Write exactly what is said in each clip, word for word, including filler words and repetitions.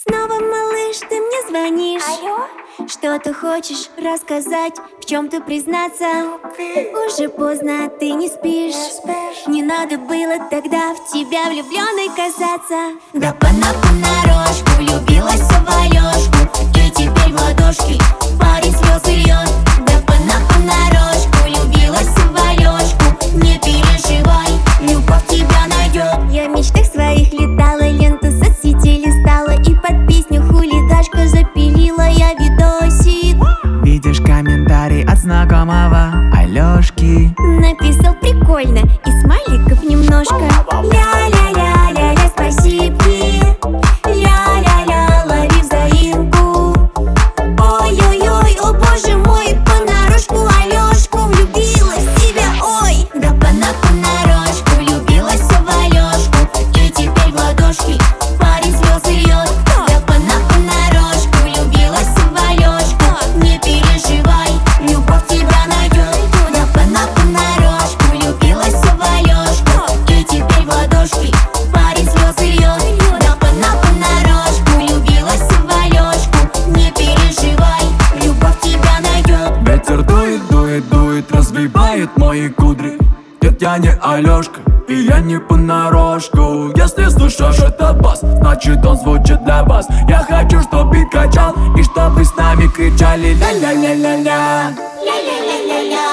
Снова, малыш, ты мне звонишь. Алло? Что ты хочешь рассказать, в чем-то признаться? Уже поздно, ты не спишь. Не надо было тогда в тебя влюбленной казаться. Да понарошку влюбилась в Алёшку, и теперь в ладошки парень слезы льет. Да понарошку влюбилась в Алёшку, не переживай, любовь тебя найдет. Я в мечтах своих летала, ленту соцсетей листала, и под песню хулигашка запилила я видосик. Видишь комментарий от знакомого Алёшки. Написал прикольно и смайликов немножко. Ля-ля-ля-ля-ля, спасибки. Ля-ля-ля, лови взаимку. Ой-ой-ой, о боже мой, понарошку Алёшку влюбилась в тебя, ой. Да понарошку влюбилась в Алёшку, и теперь в ладошки парень слезы льет. Да понарошку влюбилась в Алёшку, не переживай, любовь тебя найдет. Да понарошку влюбилась в Алёшку, и теперь в ладошки парень слезы льет. Да понарошку влюбилась в Алёшку, не переживай, любовь тебя найдет. Ветер дует, дует, дует, развивает мои кудри. Нет, я не Алёшка, и я не понарошку. Если слушаешь этот бас, значит он звучит для вас. Я хочу, чтоб бит качал, и чтоб вы с нами кричали ля-ля-ля-ля-ля, Ля-ля-ля-ля-ля,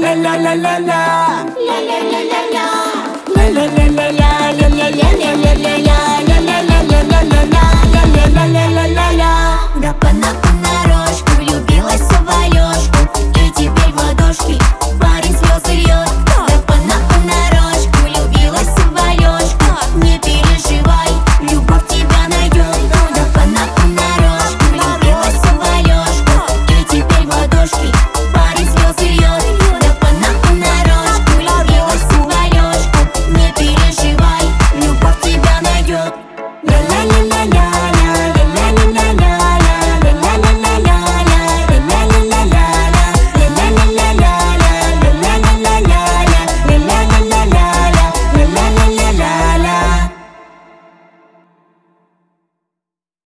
ля-ля-ля-ля-ля, ля-ля-ля-ля-ля. ля-ля-ля-ля-ля, ля-ля-ля-ля-ля.